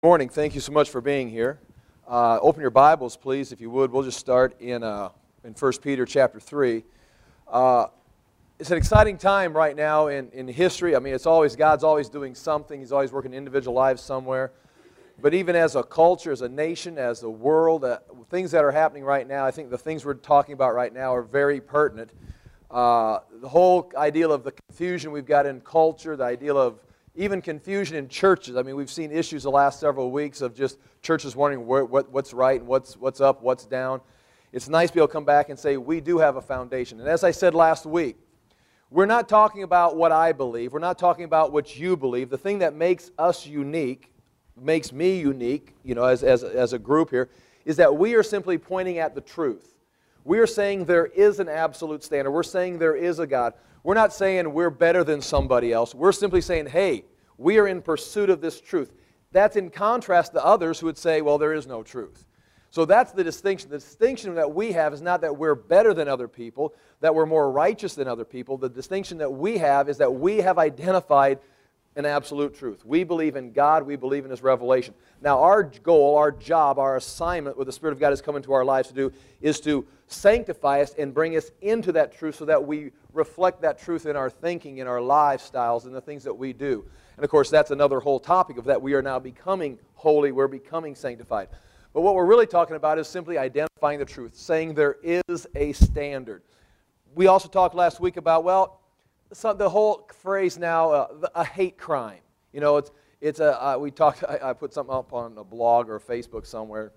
Morning. Thank you so much for being here. Open your Bibles, please, if you would. We'll just start in 1 Peter chapter 3. It's an exciting time right now in history. I mean, God's always doing something. He's always working in individual lives somewhere. But even as a culture, as a nation, as a world, things that are happening right now, I think the things we're talking about right now are very pertinent. The whole idea of the confusion we've got in culture, the idea of even confusion in churches. I mean, we've seen issues the last several weeks of just churches wondering what's right and what's up, what's down. It's nice to be able to come back and say we do have a foundation. And as I said last week, we're not talking about what I believe. We're not talking about what you believe. The thing that makes us unique, makes me unique, as a group here, is that we are simply pointing at the truth. We are saying there is an absolute standard. We're saying there is a God. We're not saying we're better than somebody else. We're simply saying, hey, we are in pursuit of this truth. That's in contrast to others who would say, well, there is no truth. So that's the distinction. The distinction that we have is not that we're better than other people, that we're more righteous than other people. The distinction that we have is that we have identified an absolute truth. We believe in God. We believe in His revelation. Now, our goal, our job, our assignment, what the Spirit of God has come into our lives to do, is to sanctify us and bring us into that truth so that we reflect that truth in our thinking, in our lifestyles, in the things that we do. And, of course, that's another whole topic of that. We are now becoming holy. We're becoming sanctified. But what we're really talking about is simply identifying the truth, saying there is a standard. We also talked last week about, the whole phrase now, a hate crime. We talked. I put something up on a blog or Facebook somewhere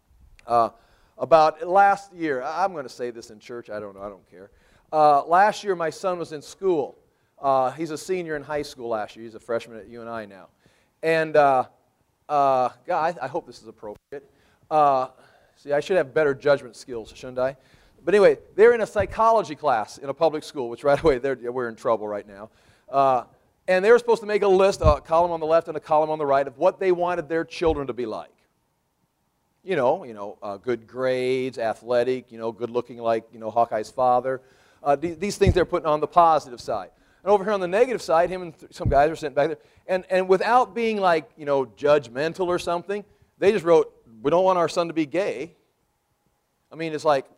about last year. I'm going to say this in church. I don't know. I don't care. Last year, my son was in school. He's a senior in high school last year. He's a freshman at UNI now. And God, I hope this is appropriate. See, I should have better judgment skills, shouldn't I? But anyway, they're in a psychology class in a public school, which right away we're in trouble right now. And they were supposed to make a list, a column on the left and a column on the right, of what they wanted their children to be like. Good grades, athletic, good looking like, Hawkeye's father. These things they're putting on the positive side. And over here on the negative side, him and some guys are sitting back there. And without being like, judgmental or something, they just wrote, we don't want our son to be gay. I mean, it's like,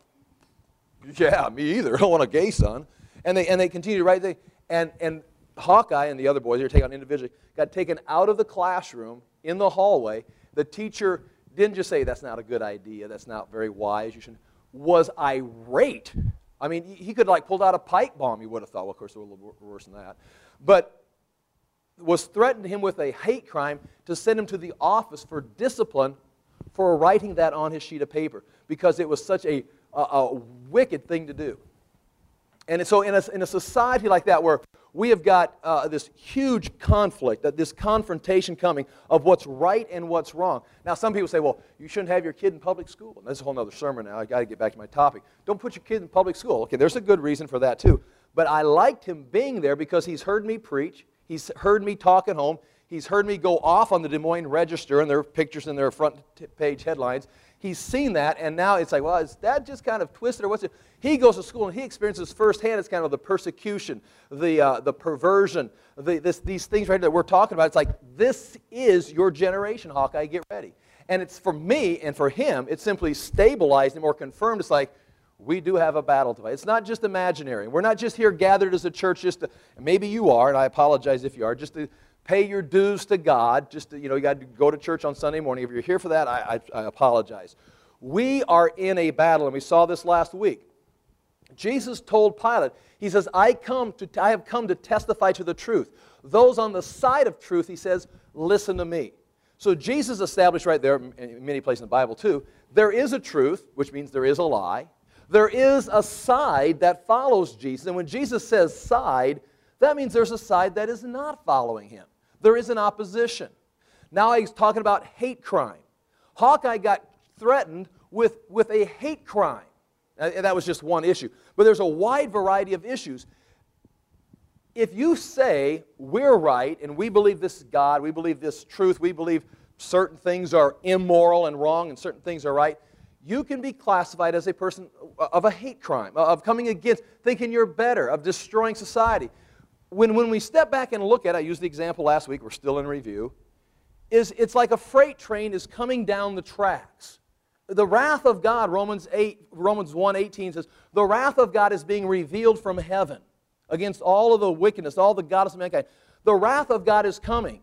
yeah, me either. I don't want a gay son. And they continue to write. And Hawkeye and the other boys, they were taken on individually, got taken out of the classroom in the hallway. The teacher didn't just say, that's not a good idea, that's not very wise, you shouldn't, was irate. I mean, he could pulled out a pipe bomb, you would have thought. Well, of course, it was a little worse than that. But was threatened him with a hate crime to send him to the office for discipline for writing that on his sheet of paper because it was such a wicked thing to do. And so in a society like that where we have got this huge conflict, this confrontation coming of what's right and what's wrong. Now, some people say, well, you shouldn't have your kid in public school. And that's a whole other sermon now. I've got to get back to my topic. Don't put your kid in public school. Okay, there's a good reason for that too. But I liked him being there because he's heard me preach. He's heard me talk at home. He's heard me go off on the Des Moines Register and their pictures in their front page headlines. He's seen that, and now it's like, well, is that just kind of twisted or what's it? He goes to school and he experiences firsthand. It's kind of the persecution, the perversion, these things right that we're talking about. It's like, this is your generation, Hawkeye. Get ready. And it's for me and for him, it simply stabilized him or confirmed. It's like, we do have a battle to fight. It's not just imaginary. We're not just here gathered as a church just to, maybe you are, and I apologize if you are, just to pay your dues to God, just to, you got to go to church on Sunday morning. If you're here for that, I apologize. We are in a battle, and we saw this last week. Jesus told Pilate, he says, I have come to testify to the truth. Those on the side of truth, he says, listen to me. So Jesus established right there, in many places in the Bible too, there is a truth, which means there is a lie. There is a side that follows Jesus, and when Jesus says side, that means there's a side that is not following him. There is an opposition. Now he's talking about hate crime. Hawkeye got threatened with a hate crime. And that was just one issue. But there's a wide variety of issues. If you say we're right and we believe this is God, we believe this truth, we believe certain things are immoral and wrong and certain things are right, you can be classified as a person of a hate crime, of coming against, thinking you're better, of destroying society. When we step back and look at it, I used the example last week, we're still in review, it's like a freight train is coming down the tracks. The wrath of God, Romans 1:18 says, the wrath of God is being revealed from heaven against all of the wickedness, all the godless mankind. The wrath of God is coming.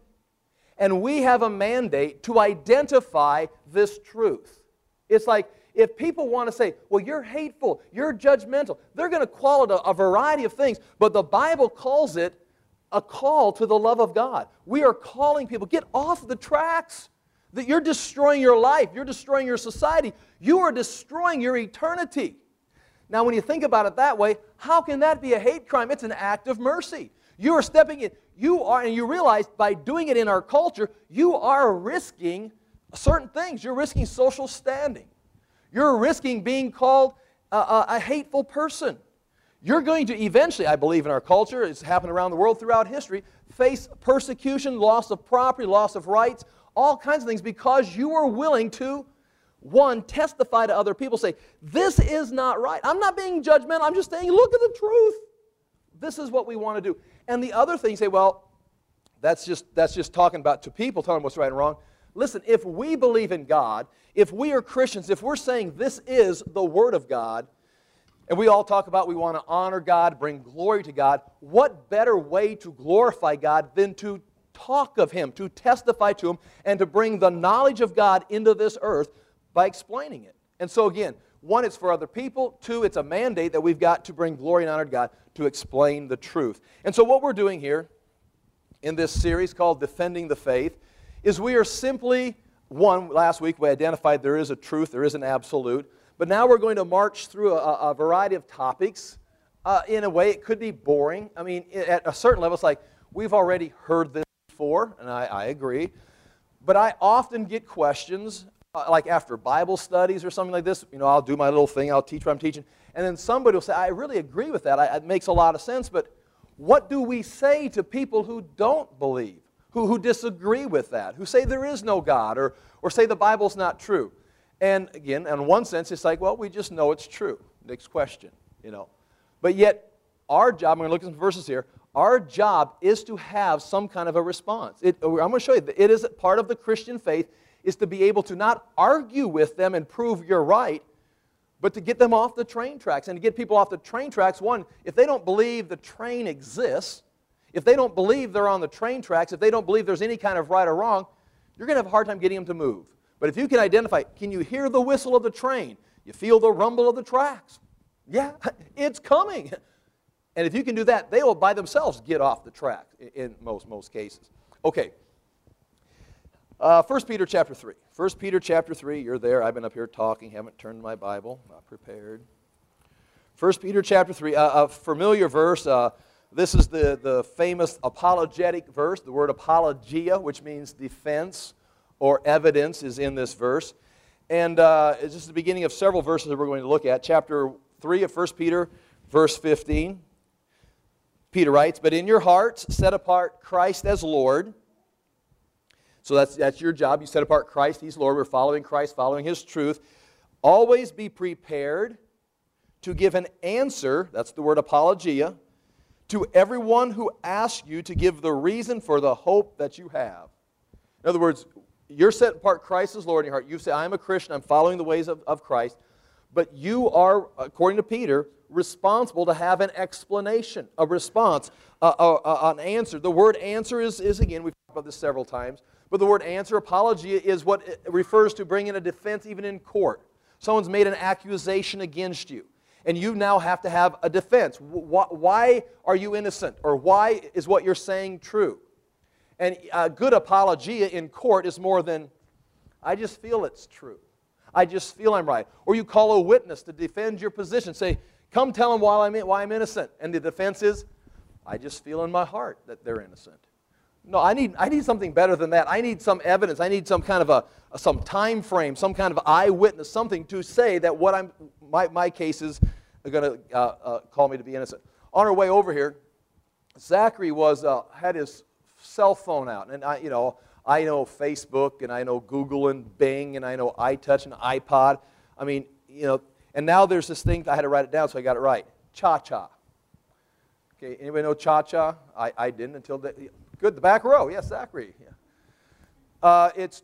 And we have a mandate to identify this truth. It's like if people want to say, well, you're hateful, you're judgmental, they're going to call it a variety of things, but the Bible calls it a call to the love of God. We are calling people, get off the tracks. That you're destroying your life, you're destroying your society, you are destroying your eternity. Now, when you think about it that way, how can that be a hate crime? It's an act of mercy. You are stepping in, and you realize by doing it in our culture, you are risking certain things. You're risking social standing. You're risking being called a hateful person. You're going to eventually, I believe in our culture, it's happened around the world throughout history, face persecution, loss of property, loss of rights, all kinds of things because you are willing to, one, testify to other people, say, this is not right. I'm not being judgmental, I'm just saying, look at the truth. This is what we want to do. And the other thing, you say, well, that's just talking about to people, telling them what's right and wrong. Listen, if we believe in God, if we are Christians, if we're saying this is the Word of God, and we all talk about we want to honor God, bring glory to God, what better way to glorify God than to talk of Him, to testify to Him, and to bring the knowledge of God into this earth by explaining it. And so again, one, it's for other people. Two, it's a mandate that we've got to bring glory and honor to God to explain the truth. And so what we're doing here in this series called Defending the Faith is we are simply, one, last week we identified there is a truth, there is an absolute, but now we're going to march through a variety of topics. In a way, it could be boring. I mean, at a certain level, it's like, we've already heard this before, and I agree. But I often get questions, like after Bible studies or something like this. You know, I'll do my little thing, I'll teach what I'm teaching, and then somebody will say, I really agree with that. It makes a lot of sense, but what do we say to people who don't believe, who disagree with that, who say there is no God, or say the Bible's not true? And again, in one sense, it's like, well, we just know it's true. Next question, you know. But yet, our job, I'm going to look at some verses here, our job is to have some kind of a response. I'm going to show you, it is part of the Christian faith, is to be able to not argue with them and prove you're right, but to get them off the train tracks. And to get people off the train tracks, one, if they don't believe the train exists, if they don't believe they're on the train tracks, if they don't believe there's any kind of right or wrong, you're going to have a hard time getting them to move. But if you can identify, can you hear the whistle of the train? You feel the rumble of the tracks? Yeah, it's coming. And if you can do that, they will by themselves get off the track in most cases. Okay. 1 Peter chapter 3. 1 Peter chapter 3, you're there. I've been up here talking, haven't turned to my Bible, not prepared. 1 Peter chapter 3, a familiar verse. This is the famous apologetic verse. The word apologia, which means defense or evidence, is in this verse. And it's just the beginning of several verses that we're going to look at. Chapter 3 of 1 Peter, verse 15. Peter writes, but in your hearts set apart Christ as Lord. So that's your job. You set apart Christ, He's Lord. We're following Christ, following His truth. Always be prepared to give an answer, that's the word apologia, to everyone who asks you to give the reason for the hope that you have. In other words, you're set apart Christ as Lord in your heart. You say, I'm a Christian, I'm following the ways of Christ. But you are, according to Peter, responsible to have an explanation, a response, an answer. The word answer is again, we've talked about this several times, but the word answer, apologia, is what it refers to bringing a defense even in court. Someone's made an accusation against you, and you now have to have a defense. Why are you innocent? Or why is what you're saying true? And a good apologia in court is more than, I just feel it's true. I just feel I'm right. Or you call a witness to defend your position. Say, come tell them why I'm innocent. And the defense is, I just feel in my heart that they're innocent. No, I need something better than that. I need some evidence. I need some kind of some time frame, some kind of eyewitness, something to say that what my cases are going to call me to be innocent. On our way over here, Zachary had his cell phone out, and I know Facebook, and I know Google and Bing, and I know iTouch and iPod. I mean, and now there's this thing, I had to write it down so I got it right. Cha-cha. Okay, anybody know cha-cha? I didn't until good, the back row. Yes, Zachary. Yeah. It's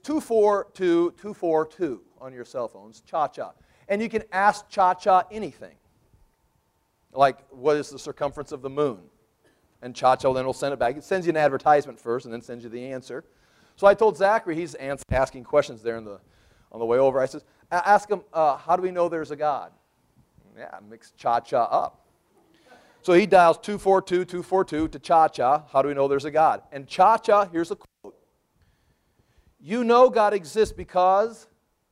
242-242 on your cell phones, Cha-Cha. And you can ask Cha-Cha anything. Like, what is the circumference of the moon? And Cha-Cha then will send it back. It sends you an advertisement first and then sends you the answer. So I told Zachary, he's asking questions there on the way over. I said, ask him, how do we know there's a God? Yeah, mix Cha-Cha up. So he dials 242-242 to Cha-Cha. How do we know there's a God? And Cha-Cha, here's a quote. You know God exists because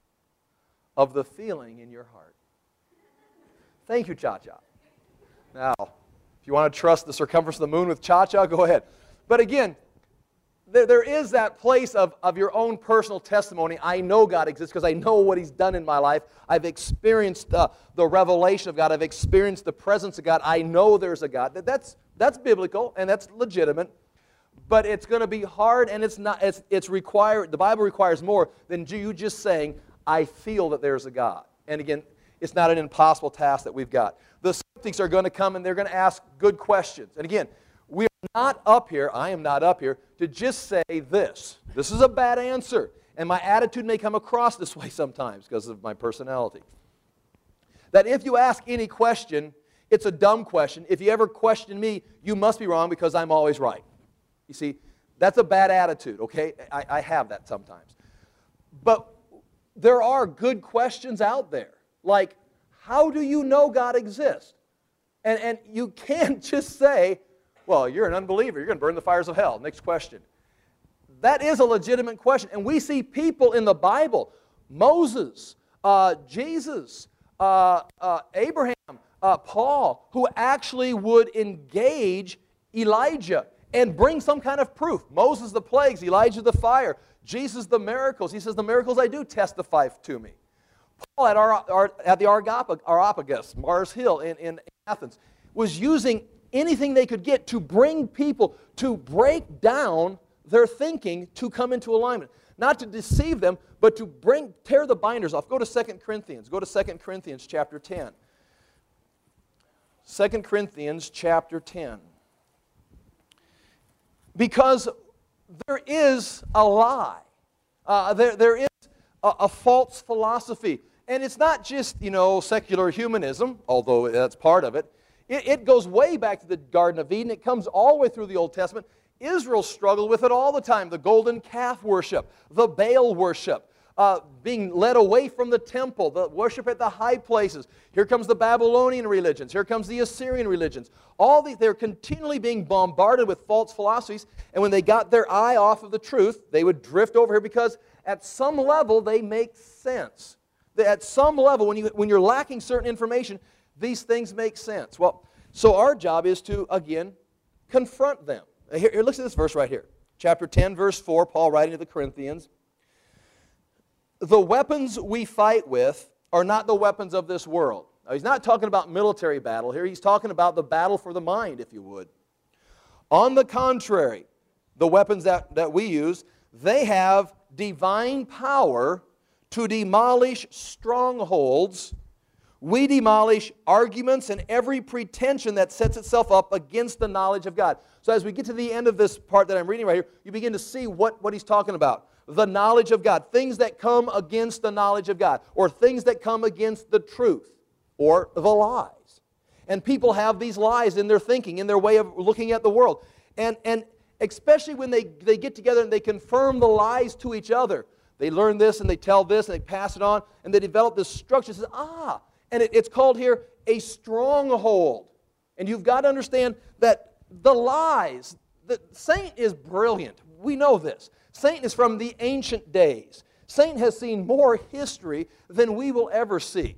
of the feeling in your heart. Thank you, Cha-Cha. Now, if you want to trust the circumference of the moon with Cha-Cha, go ahead. But again, there is that place of your own personal testimony. I know God exists because I know what He's done in my life. I've experienced the revelation of God. I've experienced the presence of God. I know there's a God. That's biblical and that's legitimate. But it's going to be hard, and it's required. The Bible requires more than you just saying, I feel that there's a God. And again, it's not an impossible task that we've got. The skeptics are going to come and they're going to ask good questions. And again, we are not up here, I am not up here, to just say this. This is a bad answer. And my attitude may come across this way sometimes because of my personality. That if you ask any question, it's a dumb question. If you ever question me, you must be wrong because I'm always right. You see, that's a bad attitude, okay? I have that sometimes. But there are good questions out there. Like, how do you know God exists? And you can't just say, well, you're an unbeliever. You're going to burn the fires of hell. Next question. That is a legitimate question. And we see people in the Bible, Moses, Jesus, Abraham, Paul, who actually would engage Elijah and bring some kind of proof. Moses, the plagues, Elijah, the fire, Jesus, the miracles. He says, the miracles I do testify to me. Paul at the Areopagus, Mars Hill in Athens, was using anything they could get to bring people to break down their thinking to come into alignment. Not to deceive them, but to tear the binders off. Go to 2 Corinthians. Go to 2 Corinthians chapter 10. 2 Corinthians chapter 10. Because there is a lie. There is a false philosophy. And it's not just, secular humanism, although that's part of it. It goes way back to the Garden of Eden. It comes all the way through the Old Testament. Israel struggled with it all the time. The golden calf worship, the Baal worship, being led away from the temple, the worship at the high places. Here comes the Babylonian religions. Here comes the Assyrian religions. They're continually being bombarded with false philosophies. And when they got their eye off of the truth, they would drift over here because at some level they make sense. At some level, when you're lacking certain information, these things make sense. Well, so our job is to, again, confront them. Here, listen to this verse right here. Chapter 10, verse 4, Paul writing to the Corinthians. The weapons we fight with are not the weapons of this world. Now, he's not talking about military battle here. He's talking about the battle for the mind, if you would. On the contrary, the weapons that we use, they have divine power to demolish strongholds. We demolish arguments and every pretension that sets itself up against the knowledge of God. So as we get to the end of this part that I'm reading right here, you begin to see what he's talking about. The knowledge of God. Things that come against the knowledge of God. Or things that come against the truth. Or the lies. And people have these lies in their thinking, in their way of looking at the world. And especially when they get together and they confirm the lies to each other. They learn this and they tell this and they pass it on. And they develop this structure that says, and it's called here a stronghold. And you've got to understand that the lies, Satan is brilliant. We know this. Satan is from the ancient days. Satan has seen more history than we will ever see.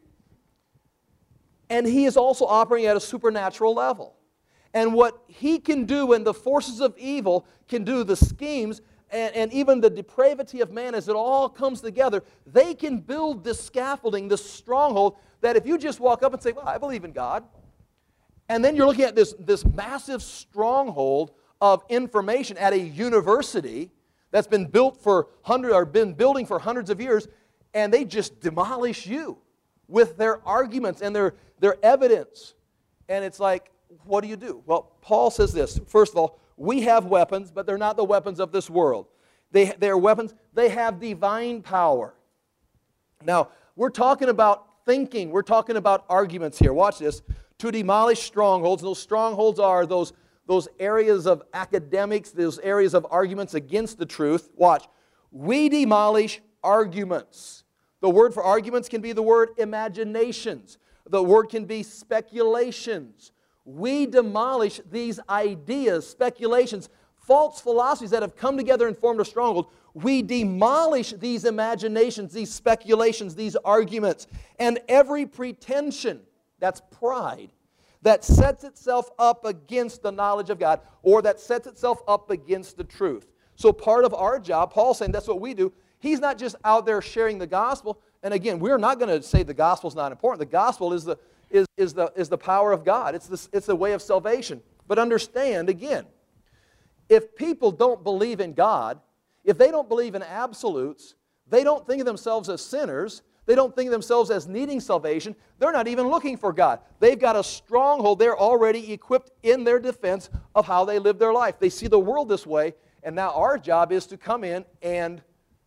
And he is also operating at a supernatural level. And what he can do and the forces of evil can do, the schemes, and even the depravity of man as it all comes together, they can build this scaffolding, this stronghold, that if you just walk up and say, well, I believe in God, and then you're looking at this massive stronghold of information at a university that's been built been building for hundreds of years, and they just demolish you with their arguments and their evidence. And it's like, what do you do? Well, Paul says this. First of all, we have weapons, but they're not the weapons of this world. They are weapons. They have divine power. Now, we're talking about thinking. We're talking about arguments here. Watch this. To demolish strongholds. Those strongholds are those areas of academics, those areas of arguments against the truth. Watch. We demolish arguments. The word for arguments can be the word imaginations. The word can be speculations. We demolish these ideas, speculations, false philosophies that have come together and formed a stronghold. We demolish these imaginations, these speculations, these arguments, and every pretension, that's pride, that sets itself up against the knowledge of God, or that sets itself up against the truth. So part of our job, Paul's saying that's what we do. He's not just out there sharing the gospel. And again, we're not going to say the gospel is not important. The gospel is the power of God. It's the way of salvation. But understand, again, if people don't believe in God, if they don't believe in absolutes, they don't think of themselves as sinners, they don't think of themselves as needing salvation, they're not even looking for God. They've got a stronghold. They're already equipped in their defense of how they live their life. They see the world this way, and now our job is to come in and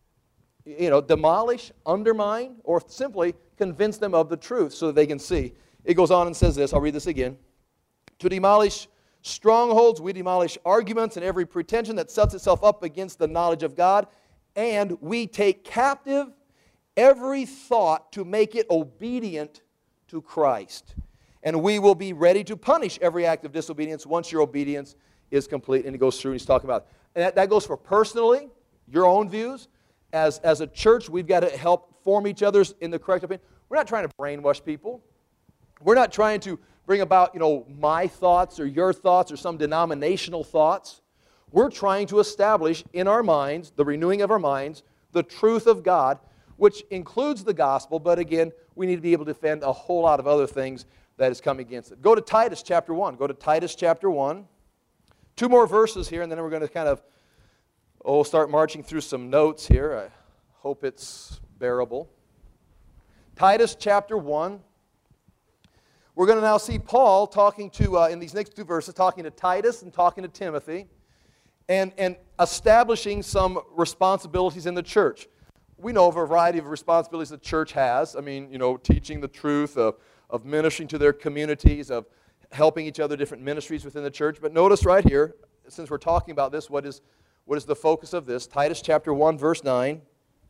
demolish, undermine, or simply convince them of the truth so that they can see. It goes on and says this. I'll read this again. To demolish strongholds, we demolish arguments and every pretension that sets itself up against the knowledge of God, and we take captive every thought to make it obedient to Christ. And we will be ready to punish every act of disobedience once your obedience is complete. And he goes through and he's talking about it. And that goes for personally, your own views. As a church, we've got to help form each other's in the correct opinion. We're not trying to brainwash people. We're not trying to bring about, my thoughts or your thoughts or some denominational thoughts. We're trying to establish in our minds, the renewing of our minds, the truth of God, which includes the gospel, but again, we need to be able to defend a whole lot of other things that is coming against it. Go to Titus chapter 1. Go to Titus chapter 1. 2 more verses here, and then we're going to kind of start marching through some notes here. I hope it's bearable. Titus chapter 1. We're going to now see Paul talking to, in these next 2 verses, talking to Titus and talking to Timothy, and establishing some responsibilities in the church. We know of a variety of responsibilities the church has. I mean, teaching the truth, of ministering to their communities, of helping each other, different ministries within the church. But notice right here, since we're talking about this, what is the focus of this? Titus chapter 1, verse 9.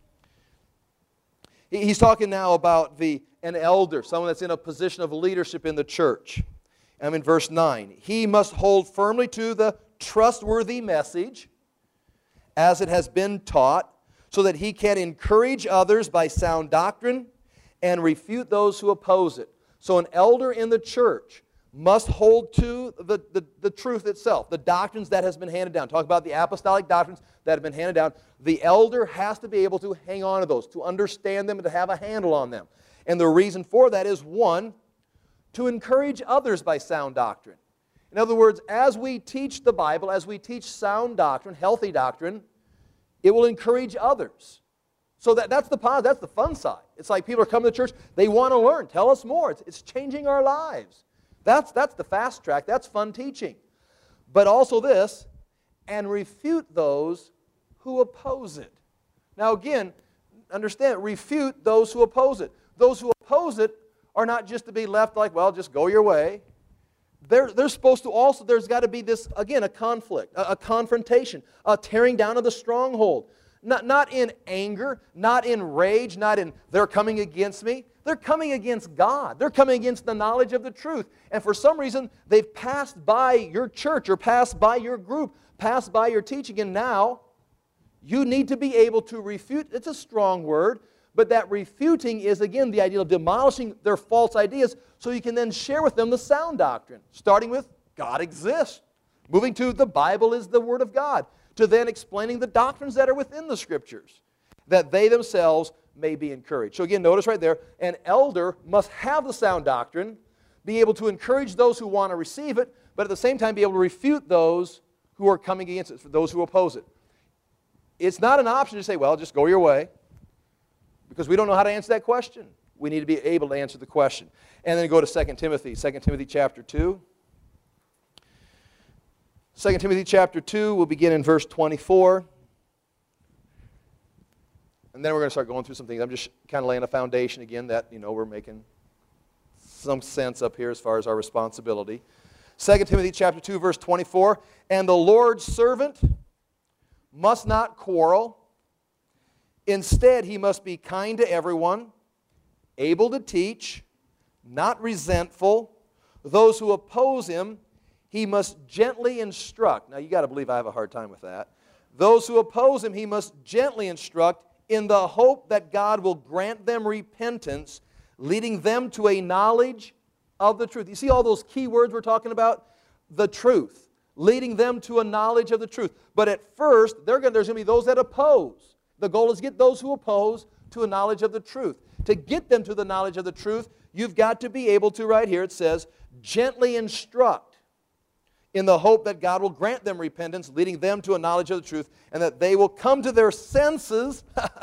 He's talking now about an elder, someone that's in a position of leadership in the church. I'm in verse 9. He must hold firmly to the trustworthy message as it has been taught, so that he can encourage others by sound doctrine and refute those who oppose it. So an elder in the church must hold to the truth itself, the doctrines that has been handed down. Talk about the apostolic doctrines that have been handed down. The elder has to be able to hang on to those, to understand them, and to have a handle on them. And the reason for that is, 1, to encourage others by sound doctrine. In other words, as we teach the Bible, as we teach sound doctrine, healthy doctrine, it will encourage others. So that's the fun side. It's like people are coming to church, they want to learn. Tell us more. It's changing our lives. That's the fast track. That's fun teaching. But also this, and refute those who oppose it. Now again, understand, refute those who oppose it. Those who oppose it are not just to be left like, well, just go your way. They're supposed to also, there's got to be this, again, a conflict, a confrontation, a tearing down of the stronghold. Not in anger, not in rage, not in they're coming against me. They're coming against God. They're coming against the knowledge of the truth. And for some reason, they've passed by your church or passed by your group, passed by your teaching, and now you need to be able to refute. It's a strong word, but that refuting is, again, the idea of demolishing their false ideas so you can then share with them the sound doctrine, starting with God exists, moving to the Bible is the Word of God, to then explaining the doctrines that are within the Scriptures, that they themselves may be encouraged. So again, notice right there, an elder must have the sound doctrine, be able to encourage those who want to receive it, but at the same time be able to refute those who are coming against it, for those who oppose it. It's not an option to say, well, just go your way, because we don't know how to answer that question. We need to be able to answer the question. And then go to 2 Timothy, 2 Timothy chapter 2. 2 Timothy chapter 2, we'll begin in verse 24. And then we're going to start going through some things. I'm just kind of laying a foundation again that, we're making some sense up here as far as our responsibility. 2 Timothy chapter 2, verse 24, and the Lord's servant must not quarrel. Instead, he must be kind to everyone, able to teach, not resentful. Those who oppose him, he must gently instruct. Now, you got to believe I have a hard time with that. Those who oppose him, he must gently instruct in the hope that God will grant them repentance, leading them to a knowledge of the truth. You see all those key words we're talking about? The truth. Leading them to a knowledge of the truth. But at first, there's going to be those that oppose. The goal is to get those who oppose to a knowledge of the truth. To get them to the knowledge of the truth, you've got to be able to, right here it says, gently instruct in the hope that God will grant them repentance, leading them to a knowledge of the truth, and that they will come to their senses,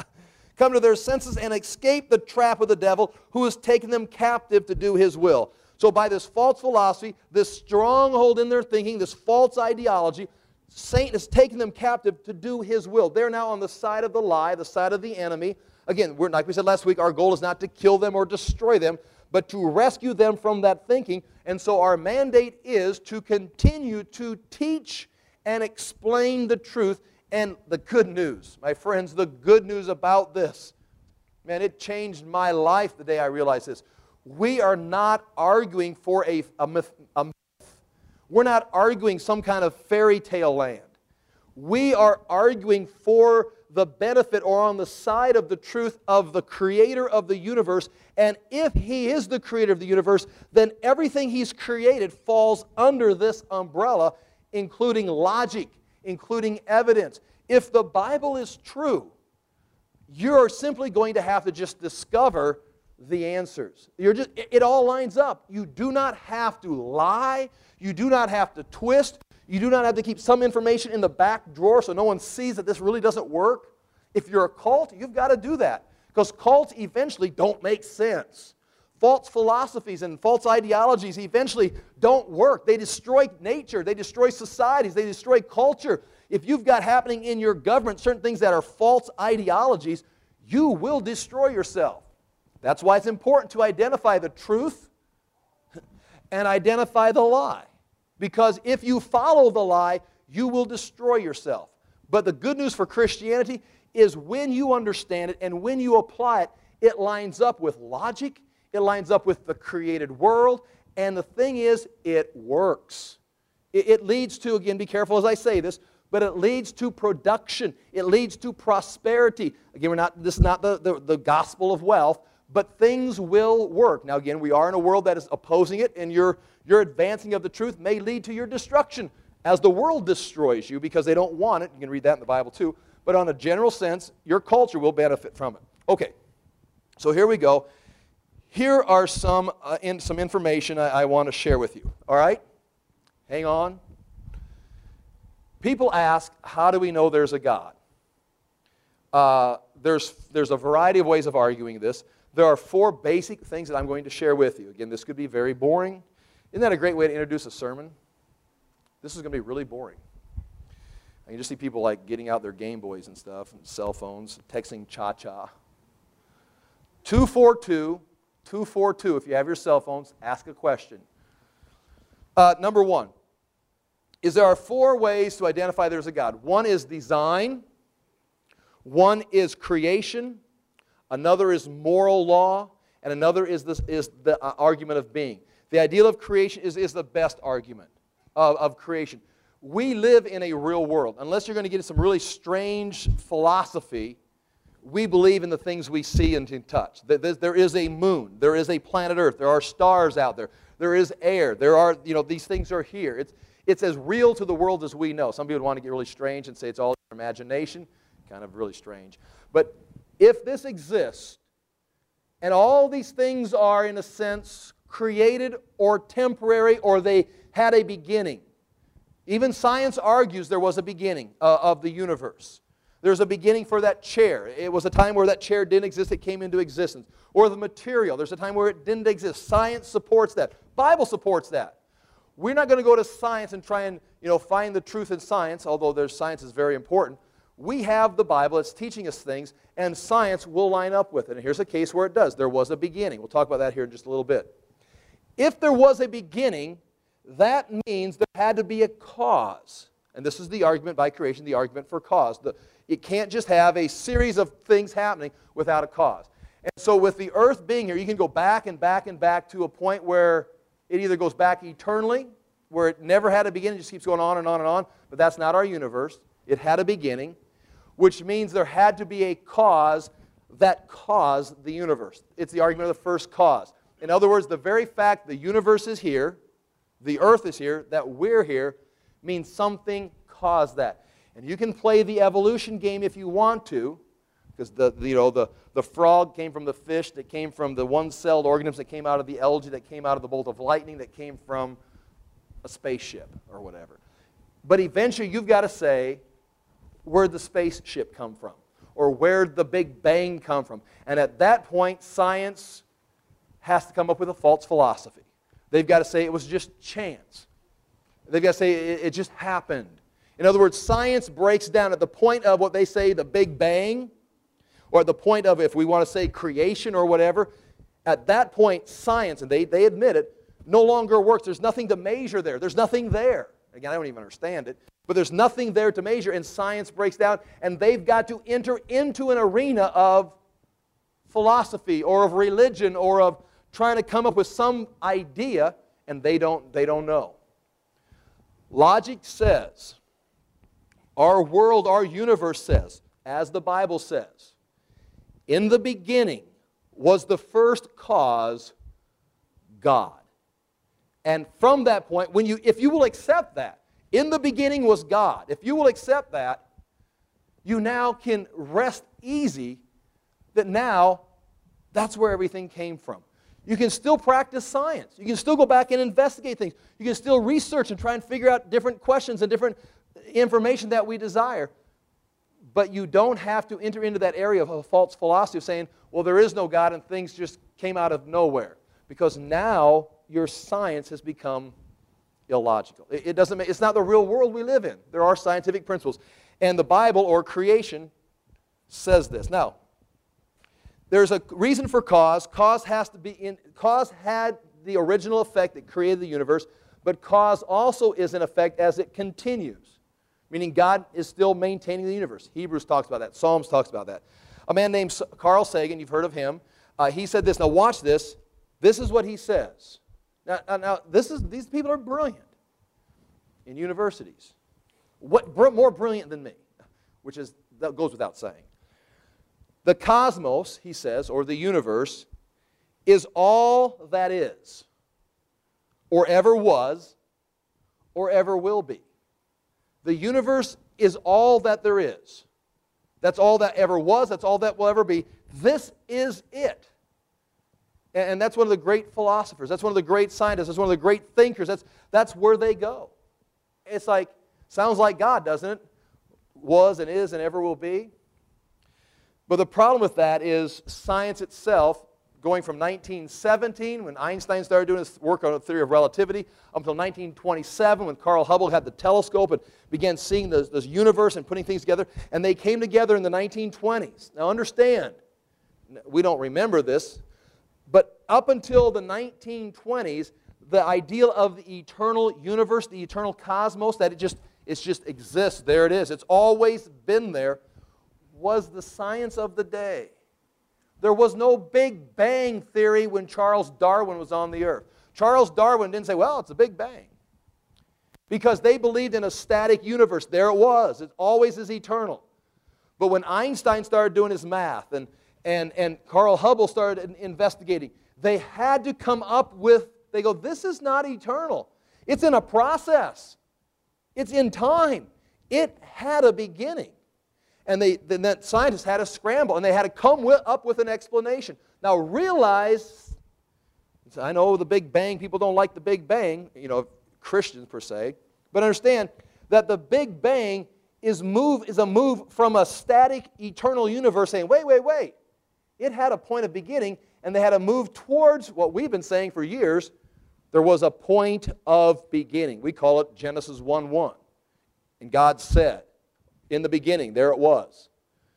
and escape the trap of the devil who has taken them captive to do his will. So by this false philosophy, this stronghold in their thinking, this false ideology, Satan has taken them captive to do his will. They're now on the side of the lie, the side of the enemy. Again, like we said last week, our goal is not to kill them or destroy them, but to rescue them from that thinking. And so our mandate is to continue to teach and explain the truth and the good news. My friends, the good news about this, man, it changed my life the day I realized this. We are not arguing for a myth. We're not arguing some kind of fairy tale land. We are arguing for the benefit or on the side of the truth of the creator of the universe. And if he is the creator of the universe, then everything he's created falls under this umbrella, including logic, including evidence. If the Bible is true, you're simply going to have to just discover the answers. It all lines up. You do not have to lie. You do not have to twist. You do not have to keep some information in the back drawer so no one sees that this really doesn't work. If you're a cult, you've got to do that, because cults eventually don't make sense. False philosophies and false ideologies eventually don't work. They destroy nature. They destroy societies. They destroy culture. If you've got happening in your government certain things that are false ideologies, you will destroy yourself. That's why it's important to identify the truth and identify the lie. Because if you follow the lie, you will destroy yourself. But the good news for Christianity is when you understand it and when you apply it, it lines up with logic, it lines up with the created world, and the thing is, it works. It leads to, again, be careful as I say this, but it leads to production. It leads to prosperity. Again, this is not the gospel of wealth, but things will work. Now, again, we are in a world that is opposing it, and your advancing of the truth may lead to your destruction as the world destroys you because they don't want it. You can read that in the Bible too. But on a general sense, your culture will benefit from it. Okay, so here we go. Here are some information I want to share with you. All right? Hang on. People ask, how do we know there's a God? There's a variety of ways of arguing this. There are 4 basic things that I'm going to share with you. Again, this could be very boring. Isn't that a great way to introduce a sermon? This is going to be really boring. I can just see people like getting out their Game Boys and stuff, and cell phones, texting cha-cha. 242, if you have your cell phones, ask a question. Number 1 is there are 4 ways to identify there's a God. One is design. One is creation. Another is moral law. And another is the argument of being. The ideal of creation is the best argument of creation. We live in a real world. Unless you're going to get some really strange philosophy, we believe in the things we see and can touch. There is a moon. There is a planet Earth. There are stars out there. There is air. There are, these things are here. It's as real to the world as we know. Some people want to get really strange and say it's all your imagination. Kind of really strange. But if this exists, and all these things are, in a sense, created or temporary, or they had a beginning. Even science argues there was a beginning of the universe. There's a beginning for that chair. It was a time where that chair didn't exist, it came into existence. Or the material, there's a time where it didn't exist. Science supports that. Bible supports that. We're not going to go to science and try and find the truth in science, although science is very important. we have the Bible, it's teaching us things, and science will line up with it. And here's a case where it does. There was a beginning. We'll talk about that here in just a little bit. If there was a beginning, that means there had to be a cause. And this is the argument by creation, the argument for cause. It can't just have a series of things happening without a cause. And so with the earth being here, you can go back and back and back to a point where it either goes back eternally, where it never had a beginning, it just keeps going on and on and on, but that's not our universe. It had a beginning, which means there had to be a cause that caused the universe. It's the argument of the first cause. In other words, the very fact the universe is here, the earth is here, that we're here, means something caused that. And you can play the evolution game if you want to, because the frog came from the fish, that came from the one-celled organisms, that came out of the algae, that came out of the bolt of lightning, that came from a spaceship or whatever. But eventually you've got to say, where'd the spaceship come from? Or where'd the Big Bang come from? And at that point, science has to come up with a false philosophy. They've got to say it was just chance. They've got to say it just happened. In other words, science breaks down at the point of what they say the Big Bang, or at the point of, if we want to say creation or whatever, at that point, science, and they admit it, no longer works. There's nothing to measure there. There's nothing there. Again, I don't even understand it, but there's nothing there to measure, and science breaks down, and they've got to enter into an arena of philosophy or of religion or of trying to come up with some idea, and they don't know. Logic says, our world, our universe says, as the Bible says, in the beginning was the first cause God. And from that point, if you will accept that, in the beginning was God, if you will accept that, you now can rest easy that now that's where everything came from. You can still practice science. You can still go back and investigate things. You can still research and try and figure out different questions and different information that we desire. But you don't have to enter into that area of a false philosophy of saying, well, there is no God and things just came out of nowhere. Because now your science has become illogical. It's not the real world we live in. There are scientific principles. And the Bible, or creation, says this. Now, there's a reason for cause. Cause had the original effect that created the universe, but cause also is in effect as it continues, meaning God is still maintaining the universe. Hebrews talks about that. Psalms talks about that. A man named Carl Sagan, you've heard of him, he said this. Now watch this. This is what he says. Now these people are brilliant in universities. More brilliant than me, that goes without saying. The cosmos, he says, or the universe, is all that is, or ever was, or ever will be. The universe is all that there is. That's all that ever was. That's all that will ever be. This is it. And that's one of the great philosophers. That's one of the great scientists. That's one of the great thinkers. That's where they go. It's like, sounds like God, doesn't it? Was and is and ever will be. But the problem with that is science itself, going from 1917, when Einstein started doing his work on the theory of relativity, up until 1927, when Carl Hubble had the telescope and began seeing this universe and putting things together, and they came together in the 1920s. Now understand, we don't remember this, but up until the 1920s, the ideal of the eternal universe, the eternal cosmos, that it just exists, there it is, it's always been there, was the science of the day. There was no Big Bang theory when Charles Darwin was on the earth. Charles Darwin didn't say, well, it's a Big Bang. Because they believed in a static universe. There it was. It always is eternal. But when Einstein started doing his math and Carl Hubble started investigating, they had to come up with, they go, this is not eternal. It's in a process. It's in time. It had a beginning. And then scientists had to scramble, and they had to come up with an explanation. Now realize, I know the Big Bang, people don't like the Big Bang, Christians per se, but understand that the Big Bang is a move from a static, eternal universe saying, wait. It had a point of beginning, and they had to move towards what we've been saying for years. There was a point of beginning. We call it Genesis 1:1. And God said, In the beginning, there it was.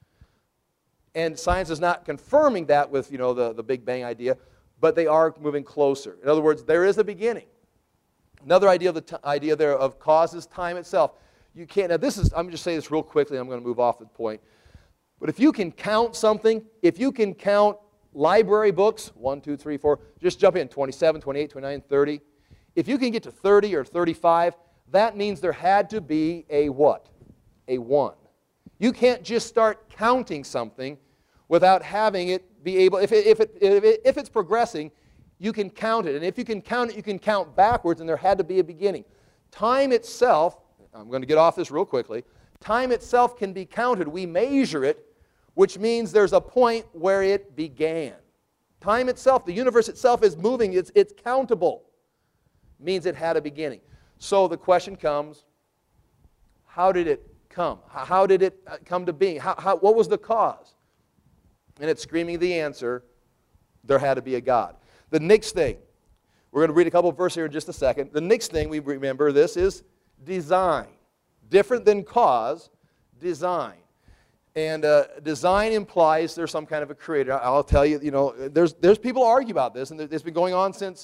And science is not confirming that with, the Big Bang idea, but they are moving closer. In other words, there is a beginning. Another idea there of cause is time itself. You can't, now this is, I'm going to just say this real quickly, I'm going to move off the point. But if you can count something, if you can count library books, 1, 2, 3, 4, just jump in, 27, 28, 29, 30. If you can get to 30 or 35, that means there had to be a what? A 1. You can't just start counting something without having it be able, if it's progressing, you can count it. And if you can count it, you can count backwards, and there had to be a beginning. Time itself, I'm going to get off this real quickly, time itself can be counted. We measure it, which means there's a point where it began. Time itself, the universe itself is moving, it's countable. Means it had a beginning. So the question comes, how did it come? How did it come to being? What was the cause? And it's screaming the answer, there had to be a God. The next thing, we're going to read a couple of verses here in just a second. The next thing we remember, this is design. Different than cause, design. And design implies there's some kind of a creator. I'll tell you, there's people argue about this, and it's been going on since,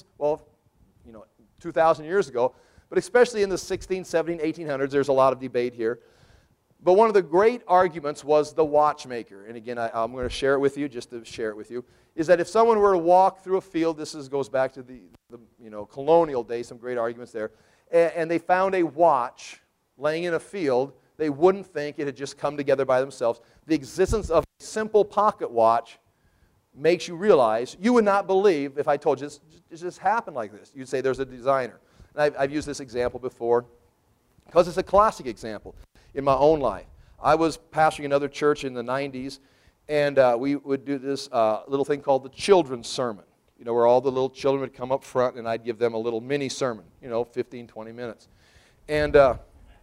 2,000 years ago. But especially in the 16, 17, 1800s, there's a lot of debate here. But one of the great arguments was the watchmaker. And again, I'm going to share it with you, just to share it with you, is that if someone were to walk through a field, goes back to the colonial days, some great arguments there, and they found a watch laying in a field, they wouldn't think it had just come together by themselves. The existence of a simple pocket watch makes you realize, you would not believe if I told you it just happened like this. You'd say there's a designer. And I've used this example before because it's a classic example in my own life. I was pastoring another church in the 90s, and we would do this little thing called the children's sermon, where all the little children would come up front, and I'd give them a little mini sermon, 15, 20 minutes. I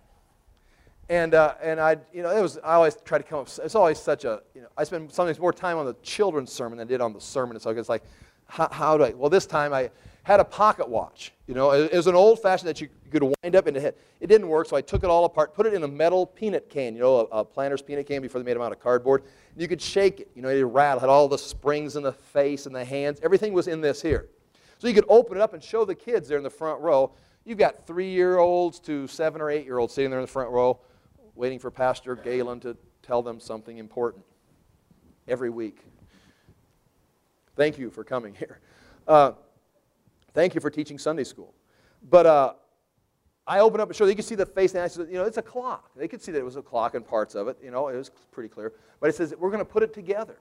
always try to come up, it's always such a, I spend sometimes more time on the children's sermon than I did on the sermon, so it's like, how do I, well, this time I had a pocket watch, it was an old-fashioned that you could wind up in the head. It didn't work, so I took it all apart, put it in a metal peanut can, a Planters peanut can before they made them out of cardboard. You could shake it, it rattled, had all the springs in the face and the hands, everything was in this here. So you could open it up and show the kids there in the front row. You've got 3-year-olds to 7 or 8-year-olds sitting there in the front row, waiting for Pastor Galen to tell them something important every week. Thank you for coming here. Thank you for teaching Sunday school. But I opened up and showed, you could see the face, and I said, it's a clock. They could see that it was a clock and parts of it. It was pretty clear. But it says, we're going to put it together.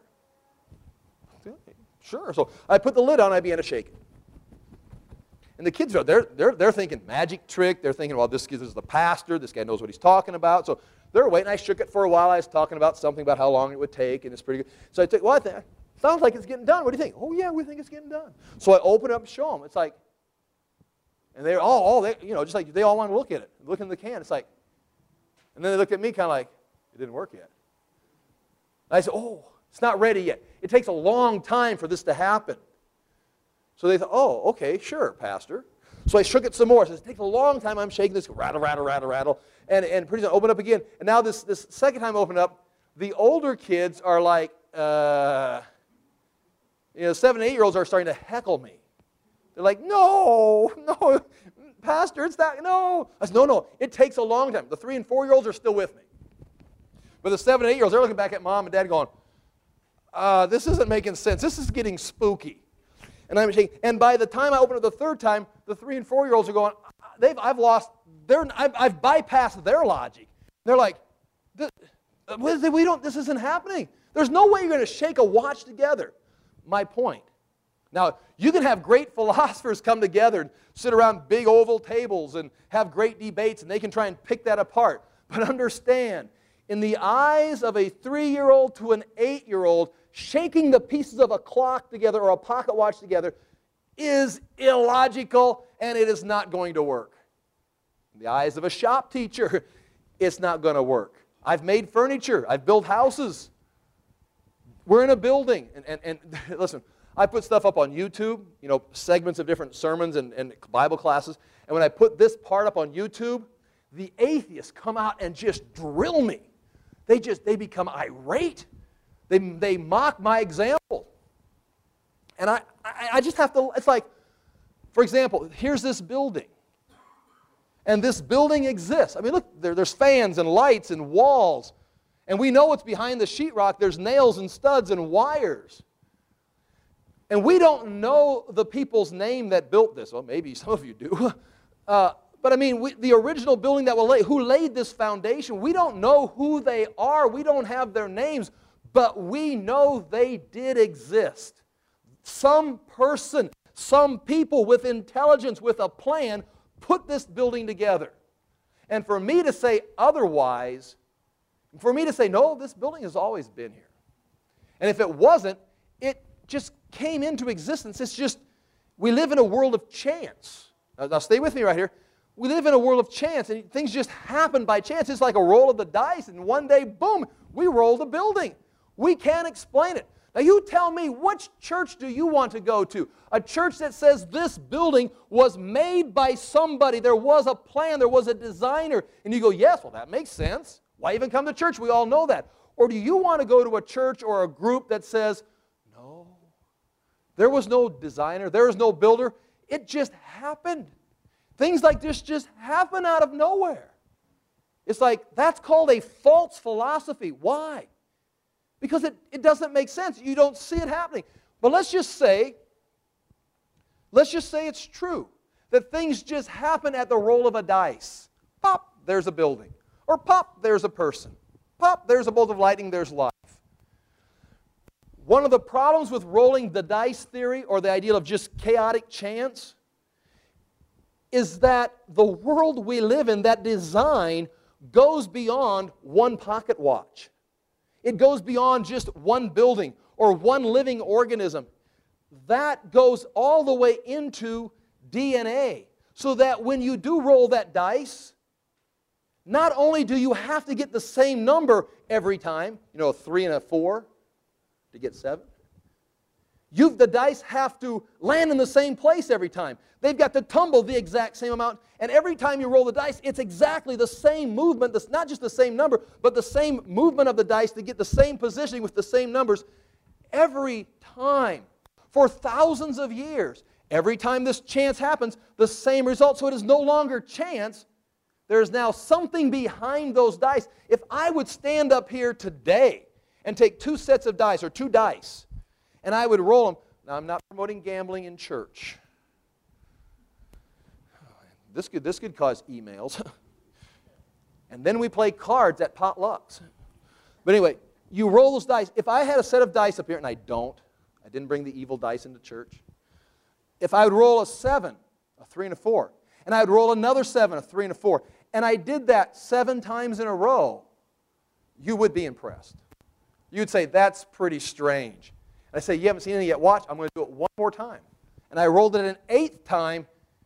Sure. So I put the lid on, I began to shake it. And the kids, they're thinking magic trick. They're thinking, well, this is the pastor. This guy knows what he's talking about. So they're waiting. I shook it for a while. I was talking about something about how long it would take, and it's pretty good. So I took, well, I think, sounds like it's getting done. What do you think? Oh, yeah, we think it's getting done. So I open it up and show them. It's like, and they're just like they all want to look at it, look in the can. It's like, and then they look at me kind of like, it didn't work yet. And I said, oh, it's not ready yet. It takes a long time for this to happen. So they thought, oh, okay, sure, Pastor. So I shook it some more. So it takes a long time. I'm shaking this, rattle, rattle, rattle, rattle. And pretty soon I open up again. And now this second time I open up, the older kids are like, 7 and 8-year-olds are starting to heckle me. They're like, no, Pastor, it's that, no. I said, no, it takes a long time. The 3 and 4-year-olds are still with me. But the 7 and 8-year-olds, they're looking back at Mom and Dad going, this isn't making sense. This is getting spooky. And I'm shaking. And by the time I open it the third time, the 3 and 4-year-olds are going, I've bypassed their logic. They're like, this isn't happening. There's no way you're going to shake a watch together. My point. Now, you can have great philosophers come together and sit around big oval tables and have great debates, and they can try and pick that apart. But understand, in the eyes of a 3-year-old to an 8-year-old, shaking the pieces of a clock together or a pocket watch together is illogical, and it is not going to work. In the eyes of a shop teacher, it's not going to work. I've made furniture. I've built houses. We're in a building. And listen, I put stuff up on YouTube, segments of different sermons and Bible classes. And when I put this part up on YouTube, the atheists come out and just drill me they become irate. They mock my example. And I just have to, it's like, for example, here's this building. And this building exists. I mean, look, there's fans and lights and walls. And we know what's behind the sheetrock. There's nails and studs and wires. And we don't know the people's name that built this. Well, maybe some of you do. But I mean, the original building that who laid this foundation, we don't know who they are. We don't have their names. But we know they did exist. Some person, some people with intelligence, with a plan, put this building together. And for me to say otherwise, for me to say, no, this building has always been here. And if it wasn't, it just came into existence. It's just, we live in a world of chance. Now stay with me right here. We live in a world of chance, and things just happen by chance. It's like a roll of the dice, and one day, boom, we rolled a building. We can't explain it. Now you tell me, which church do you want to go to? A church that says this building was made by somebody. There was a plan, there was a designer. And you go, yes, well that makes sense. Why even come to church? We all know that. Or do you want to go to a church or a group that says, no, there was no designer, there was no builder. It just happened. Things like this just happen out of nowhere. It's like, that's called a false philosophy. Why? Because it doesn't make sense. You don't see it happening. But let's just say it's true, that things just happen at the roll of a dice. Pop, there's a building. Or pop, there's a person. Pop, there's a bolt of lightning, there's life. One of the problems with rolling the dice theory, or the idea of just chaotic chance, is that the world we live in, that design, goes beyond one pocket watch. It goes beyond just one building or one living organism. That goes all the way into DNA. So that when you do roll that dice, not only do you have to get the same number every time, you know, a 3 and a 4 to get 7, the dice have to land in the same place every time. They've got to tumble the exact same amount. And every time you roll the dice, it's exactly the same movement. That's not just the same number, but the same movement of the dice to get the same positioning with the same numbers every time for thousands of years. Every time this chance happens, the same result. So it is no longer chance. There's now something behind those dice. If I would stand up here today and take 2 sets of dice or 2 dice, and I would roll them. Now, I'm not promoting gambling in church. This could cause emails. And then we play cards at potlucks. But anyway, you roll those dice. If I had a set of dice up here, and I didn't bring the evil dice into church. If I would roll a 7, a 3 and a 4, and I would roll another 7, a 3 and a 4, and I did that 7 times in a row, you would be impressed. You'd say, that's pretty strange. And I say, you haven't seen it yet. Watch, I'm going to do it one more time. And I rolled it an 8th time.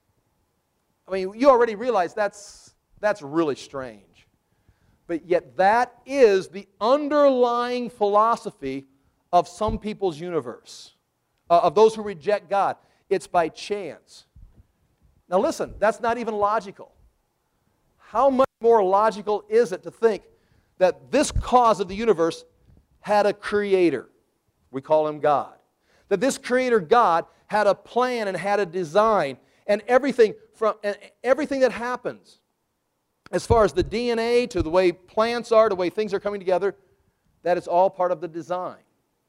I mean, you already realize that's really strange. But yet that is the underlying philosophy of some people's universe, of those who reject God. It's by chance. Now listen, that's not even logical. How much more logical is it to think that this cause of the universe had a creator? We call him God. That this creator God had a plan and had a design, and everything that happens, as far as the DNA to the way plants are, the way things are coming together, that is all part of the design.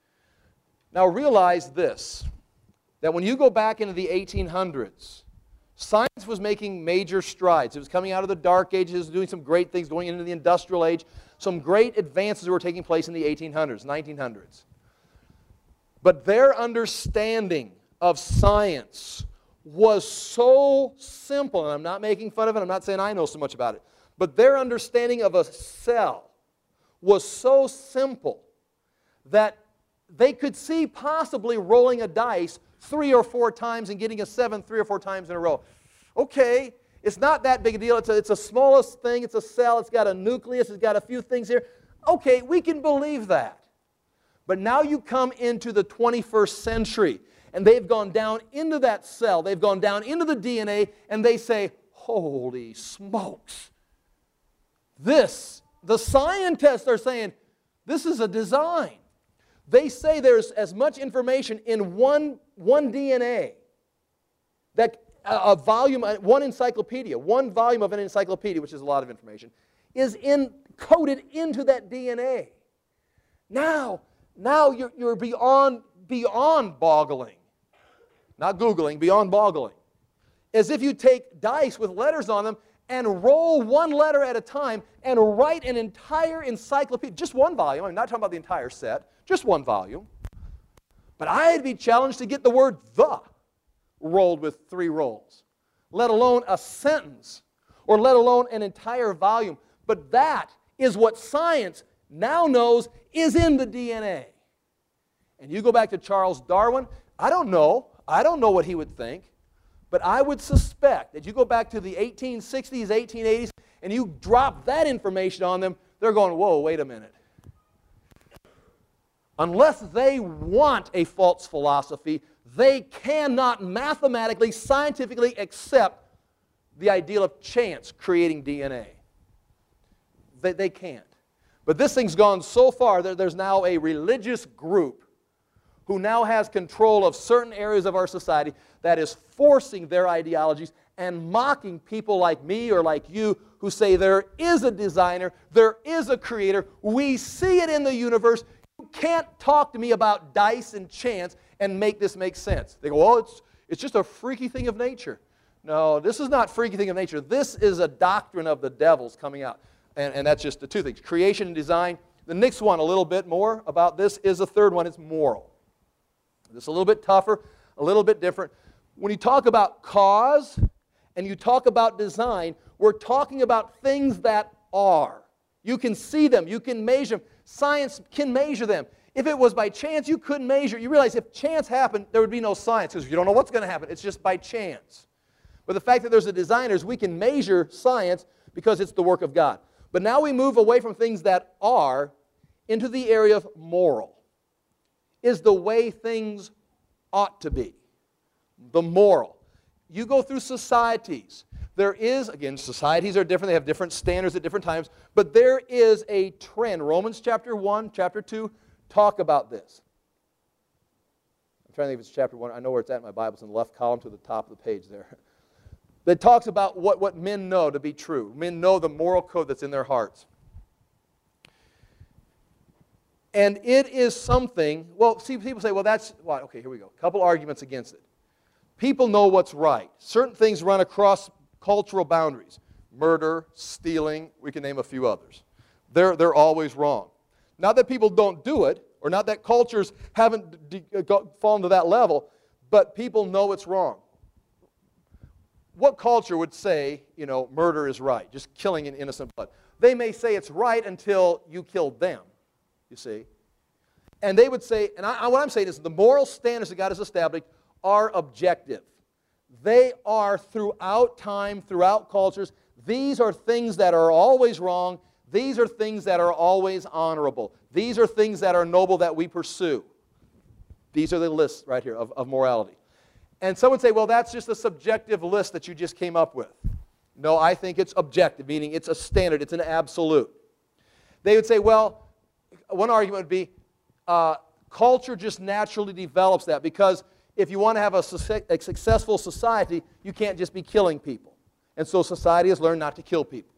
Now realize this, that when you go back into the 1800s, science was making major strides. It was coming out of the Dark Ages, doing some great things, going into the Industrial Age. Some great advances were taking place in the 1800s, 1900s. But their understanding of science was so simple, and I'm not making fun of it, I'm not saying I know so much about it, but their understanding of a cell was so simple that they could see possibly rolling a dice 3 or 4 times and getting a 7 3 or 4 times in a row. Okay, it's not that big a deal. It's the smallest thing. It's a cell. It's got a nucleus. It's got a few things here. Okay, we can believe that. But now you come into the 21st century, and they've gone down into that cell. They've gone down into the DNA, and they say, holy smokes. This the scientists are saying, this is a design. They say there's as much information in one DNA, that a volume, one encyclopedia, one volume of an encyclopedia, which is a lot of information, is coded into that DNA. Now you're beyond boggling. Not Googling, beyond boggling. As if you take dice with letters on them and roll one letter at a time and write an entire encyclopedia, just one volume. I'm not talking about the entire set, just one volume. But I'd be challenged to get the word "the" rolled with 3 rolls, let alone a sentence, or let alone an entire volume. But that is what science now knows is in the DNA. And you go back to Charles Darwin, I don't know what he would think, but I would suspect that you go back to the 1860s, 1880s, and you drop that information on them, they're going, whoa, wait a minute. Unless they want a false philosophy, they cannot mathematically, scientifically accept the ideal of chance creating DNA. They can't. But this thing's gone so far that there's now a religious group who now has control of certain areas of our society that is forcing their ideologies and mocking people like me or like you who say there is a designer, there is a creator, we see it in the universe. You can't talk to me about dice and chance and make this make sense. They go, well, it's just a freaky thing of nature. No, this is not freaky thing of nature. This is a doctrine of the devil's coming out. And that's just the 2 things, creation and design. The next one, a little bit more about this, is the third one. It's moral. This is a little bit tougher, a little bit different. When you talk about cause and you talk about design, we're talking about things that are. You can see them. You can measure them. Science can measure them. If it was by chance, you couldn't measure. You realize if chance happened, there would be no science because you don't know what's going to happen. It's just by chance. But the fact that there's a designer is we can measure science because it's the work of God. But now we move away from things that are into the area of moral. Is the way things ought to be. The moral. You go through societies. There is, again, societies are different. They have different standards at different times. But there is a trend. Romans chapter 1, chapter 2 talk about this. I'm trying to think if it's chapter 1. I know where it's at in my Bible. It's in the left column to the top of the page there. That talks about what men know to be true. Men know the moral code that's in their hearts. And it is something, well, see, people say, well, that's, well, okay, here we go. A couple arguments against it. People know what's right. Certain things run across cultural boundaries. Murder, stealing, we can name a few others. They're always wrong. Not that people don't do it, or not that cultures haven't fallen to that level, but people know it's wrong. What culture would say, murder is right, just killing an innocent blood? They may say it's right until you killed them. You see? And they would say, and what I'm saying is the moral standards that God has established are objective. They are throughout time, throughout cultures. These are things that are always wrong. These are things that are always honorable. These are things that are noble that we pursue. These are the lists right here of morality. And some would say, well, that's just a subjective list that you just came up with. No, I think it's objective, meaning it's a standard, it's an absolute. They would say, well, one argument would be culture just naturally develops that because if you want to have a successful society, you can't just be killing people. And so society has learned not to kill people.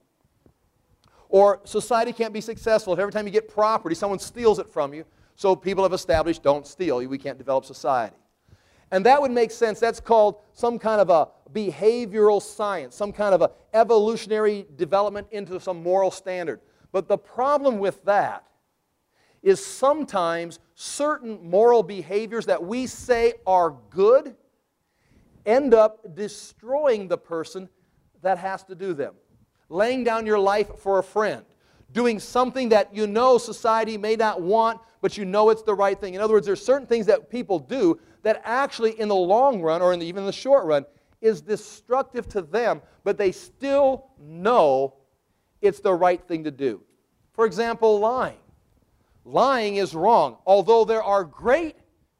Or society can't be successful if every time you get property, someone steals it from you. So people have established, don't steal. We can't develop society. And that would make sense. That's called some kind of a behavioral science, some kind of a evolutionary development into some moral standard. But the problem with that is sometimes certain moral behaviors that we say are good end up destroying the person that has to do them. Laying down your life for a friend. Doing something that you know society may not want, but you know it's the right thing. In other words, there's certain things that people do that actually in the long run, or even in the short run, is destructive to them, but they still know it's the right thing to do. For example, lying. Lying is wrong. Although there are great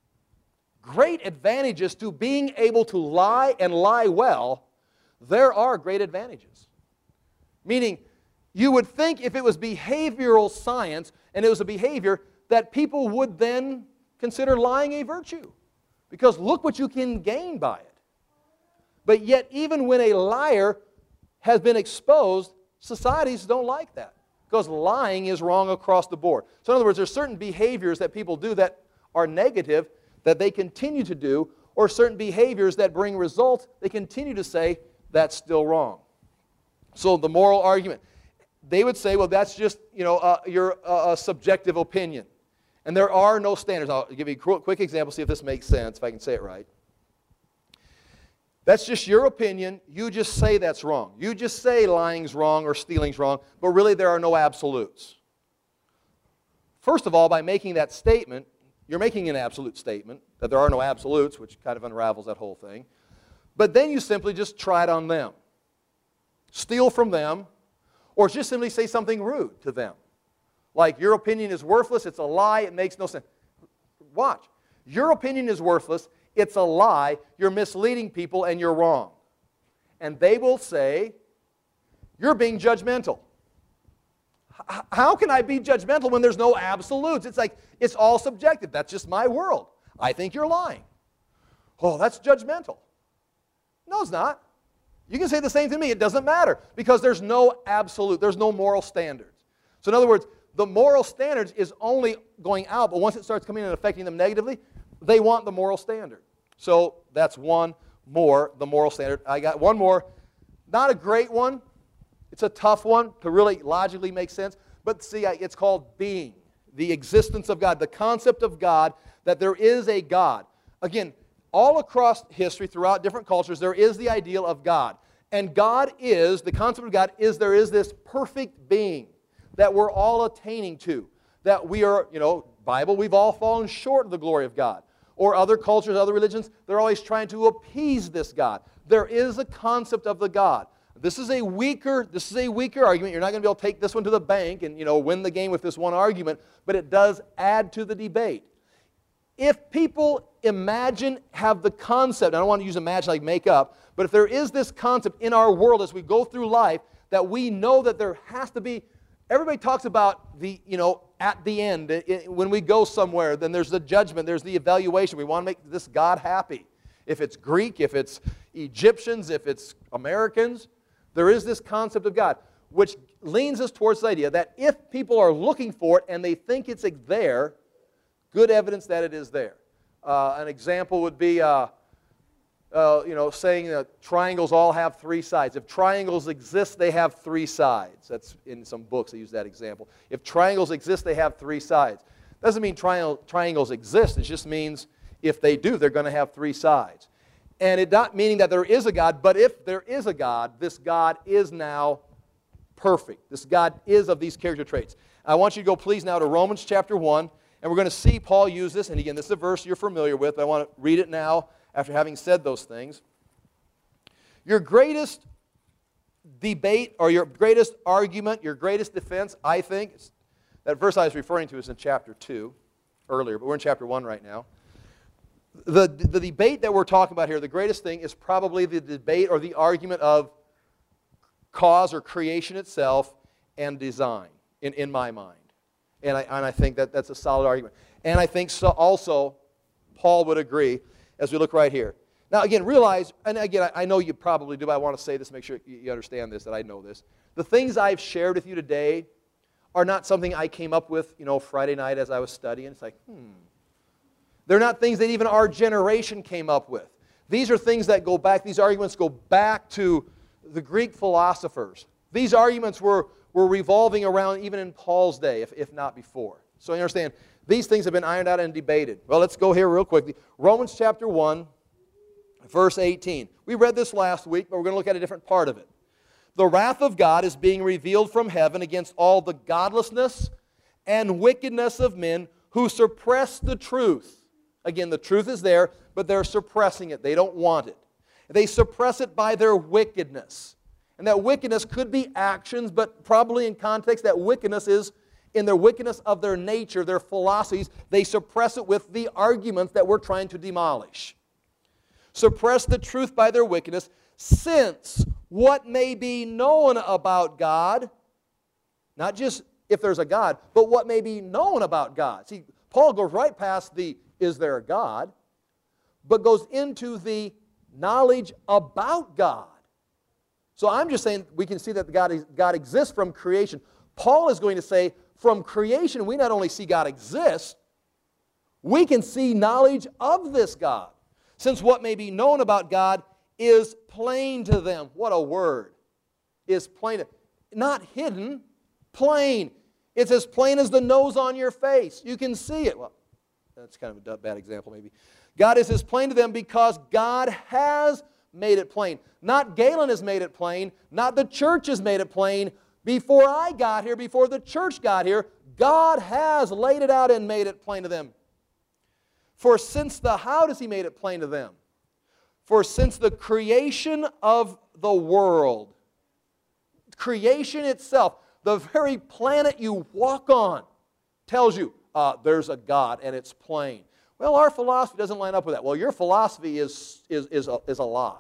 advantages to being able to lie and lie well, there are great advantages. Meaning, you would think if it was behavioral science and it was a behavior that people would then consider lying a virtue. Because look what you can gain by it. But yet, even when a liar has been exposed, societies don't like that. Because lying is wrong across the board. So in other words, there's certain behaviors that people do that are negative that they continue to do, or certain behaviors that bring results, they continue to say that's still wrong. So the moral argument, they would say, well, that's just your subjective opinion. And there are no standards. I'll give you a quick example, see if this makes sense, if I can say it right. That's just your opinion. You just say that's wrong. You just say lying's wrong or stealing's wrong, but really there are no absolutes. First of all, by making that statement, you're making an absolute statement that there are no absolutes, which kind of unravels that whole thing. But then you simply just try it on them. Steal from them, or just simply say something rude to them. Like, your opinion is worthless, it's a lie, it makes no sense. Watch. Your opinion is worthless, it's a lie, you're misleading people, and you're wrong. And they will say, you're being judgmental. How can I be judgmental when there's no absolutes? It's like, it's all subjective. That's just my world. I think you're lying. Oh, that's judgmental. No, it's not. You can say the same to me. It doesn't matter because there's no absolute. There's no moral standards. So in other words, the moral standards is only going out, but once it starts coming and affecting them negatively, they want the moral standard. So that's one more, the moral standard. I got one more. Not a great one. It's a tough one to really logically make sense. But see, it's called being, the existence of God, the concept of God, that there is a God. Again, all across history, throughout different cultures, there is the ideal of God. And God is, the concept of God is there is this perfect being that we're all attaining to. That we are, Bible, we've all fallen short of the glory of God. Or other cultures, other religions, they're always trying to appease this God. There is a concept of the God. This is a weaker argument. You're not going to be able to take this one to the bank and win the game with this one argument, but it does add to the debate. If people have the concept, I don't want to use imagine like make up, but if there is this concept in our world as we go through life that we know that there has to be, everybody talks about the, at the end, when we go somewhere, then there's the judgment, there's the evaluation. We want to make this God happy. If it's Greek, if it's Egyptians, if it's Americans, there is this concept of God, which leans us towards the idea that if people are looking for it and they think it's there, good evidence that it is there. An example would be, saying that triangles all have three sides. If triangles exist, they have three sides. That's in some books, they use that example. If triangles exist, they have three sides. Doesn't mean triangles exist. It just means if they do, they're going to have three sides. And it not meaning that there is a God, but if there is a God, this God is now perfect. This God is of these character traits. I want you to go please now to Romans chapter 1, and we're going to see Paul use this. And again, this is a verse you're familiar with, but I want to read it now after having said those things. Your greatest debate or your greatest argument, your greatest defense, I think, that verse I was referring to is in chapter 2 earlier, but we're in chapter 1 right now. The debate that we're talking about here, the greatest thing is probably the debate or the argument of cause or creation itself and design in my mind. And I think that's a solid argument. And I think so also Paul would agree as we look right here. Now again, realize, and again, I know you probably do, but I want to say this, make sure you understand this, that I know this. The things I've shared with you today are not something I came up with, Friday night as I was studying. It's like, They're not things that even our generation came up with. These are things that go back, these arguments go back to the Greek philosophers. These arguments were revolving around even in Paul's day, if not before. So you understand, these things have been ironed out and debated. Well, let's go here real quickly. Romans chapter 1, verse 18. We read this last week, but we're going to look at a different part of it. The wrath of God is being revealed from heaven against all the godlessness and wickedness of men who suppress the truth. Again, the truth is there, but they're suppressing it. They don't want it. They suppress it by their wickedness. And that wickedness could be actions, but probably in context, that wickedness is in their wickedness of their nature, their philosophies. They suppress it with the arguments that we're trying to demolish. Suppress the truth by their wickedness, since what may be known about God Not just if there's a God, but what may be known about God. See, Paul goes right past the is there a God, but goes into the knowledge about God. So I'm just saying we can see that God exists from creation. Paul is going to say from creation we not only see God exist, we can see knowledge of this God. Since what may be known about God is plain to them. What a word. Is plain. Not hidden, plain. It's as plain as the nose on your face. You can see it. Well, that's kind of a bad example maybe. God is as plain to them because God has made it plain. Not Galen has made it plain. Not the church has made it plain. Before I got here, before the church got here, God has laid it out and made it plain to them. For since how does He made it plain to them? For since the creation of the world, creation itself, the very planet you walk on, tells you there's a God and it's plain. Well, our philosophy doesn't line up with that. Well, your philosophy is a lie.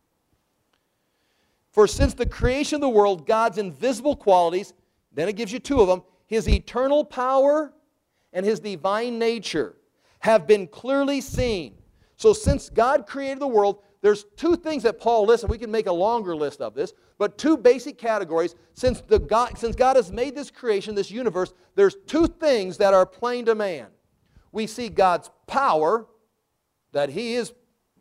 For since the creation of the world, God's invisible qualities, then it gives you two of them, His eternal power and His divine nature, have been clearly seen. So since God created the world, there's two things that Paul lists, and we can make a longer list of this, but two basic categories. Since God has made this creation, this universe, there's two things that are plain to man. We see God's power, that He is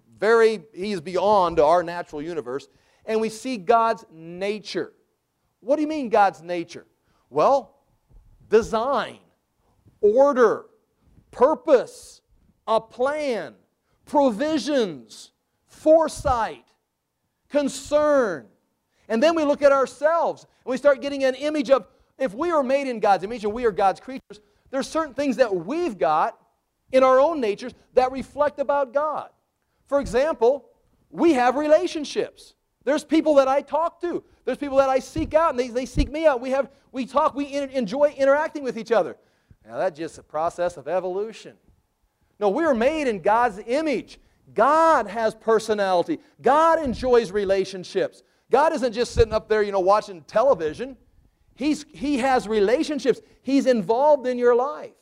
beyond our natural universe, and we see God's nature. What do you mean God's nature? Well, design, order, purpose, a plan, provisions, foresight, concern. And then we look at ourselves and we start getting an image of, if we are made in God's image and we are God's creatures, there's certain things that we've got in our own natures that reflect about God. For example, we have relationships. There's people that I talk to. There's people that I seek out and they seek me out. We talk, we enjoy interacting with each other. Now that's just a process of evolution. No, we are made in God's image. God has personality. God enjoys relationships. God isn't just sitting up there, watching television. He has relationships. He's involved in your life.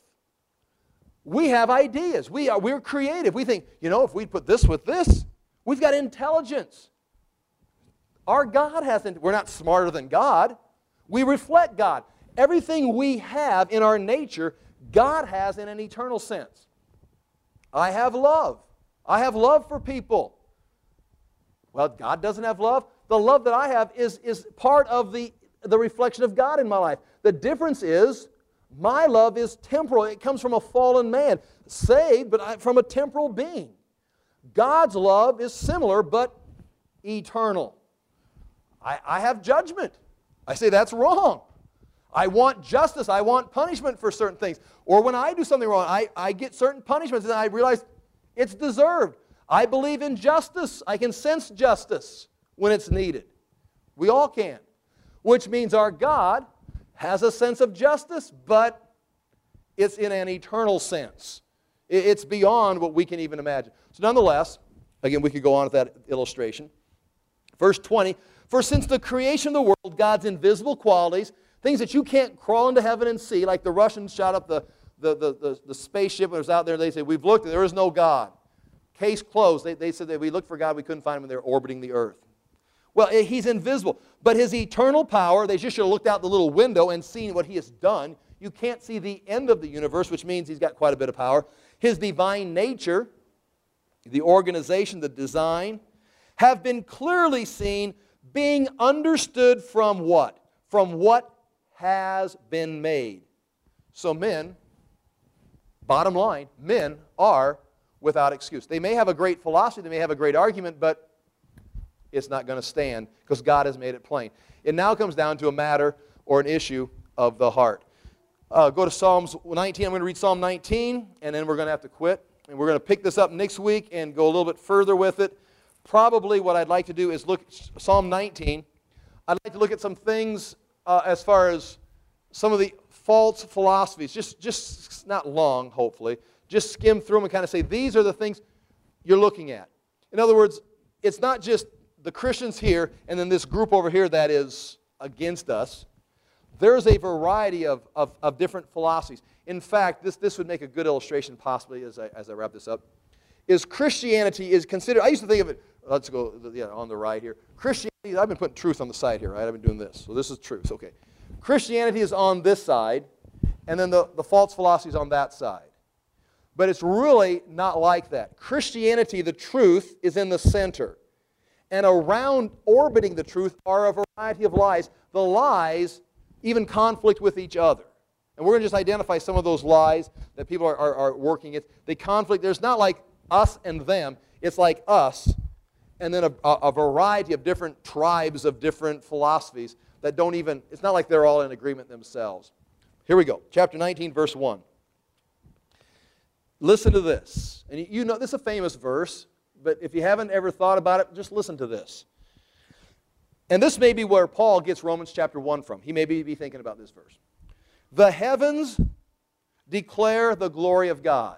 We have ideas. We're creative. We think, if we put this with this, we've got intelligence. Our God hasn't. We're not smarter than God. We reflect God. Everything we have in our nature, God has in an eternal sense. I have love. I have love for people. Well, God doesn't have love. The love that I have is part of the reflection of God in my life. The difference is my love is temporal. It comes from a fallen man, saved, but from a temporal being. God's love is similar, but eternal. I have judgment. I say that's wrong. I want justice. I want punishment for certain things. Or when I do something wrong, I get certain punishments and I realize it's deserved. I believe in justice. I can sense justice when it's needed. We all can. Which means our God has a sense of justice, but it's in an eternal sense. It's beyond what we can even imagine. So nonetheless, again, we could go on with that illustration. Verse 20, for since the creation of the world, God's invisible qualities, things that you can't crawl into heaven and see, like the Russians shot up the spaceship when it was out there, they said, we've looked, there is no God. Case closed. They said that we looked for God, we couldn't find Him when they were orbiting the earth. Well, He's invisible. But His eternal power, they just should have looked out the little window and seen what He has done. You can't see the end of the universe, which means He's got quite a bit of power. His divine nature, the organization, the design, have been clearly seen, being understood from what? From what has been made. So men, bottom line, men are without excuse. They may have a great philosophy, they may have a great argument, but it's not going to stand because God has made it plain. It now comes down to a matter or an issue of the heart. Go to Psalms 19. I'm going to read Psalm 19, and then we're going to have to quit. And we're going to pick this up next week and go a little bit further with it. Probably what I'd like to do is look at Psalm 19. I'd like to look at some things as far as some of the false philosophies. Just not long, hopefully. Just skim through them and kind of say, these are the things you're looking at. In other words, it's not just the Christians here and then this group over here that is against us. there's a variety of different philosophies. In fact, this would make a good illustration possibly as I wrap this up, is Christianity is considered, I used to think of it, let's go on the right here. Christianity, I've been putting truth on the side here, right? I've been doing this. So this is truth, okay. Christianity is on this side, and then the false philosophy is on that side. But it's really not like that. Christianity, the truth, is in the center. And around orbiting the truth are a variety of lies. The lies even conflict with each other. And we're going to just identify some of those lies that people are working at. They conflict. There's not like us and them. It's like us and then a variety of different tribes of different philosophies that don't even, it's not like they're all in agreement themselves. Here we go. Chapter 19, verse 1. Listen to this. And you know, this is a famous verse, but if you haven't ever thought about it, just listen to this. And this may be where Paul gets Romans chapter 1 from. He may be thinking about this verse. The heavens declare the glory of God.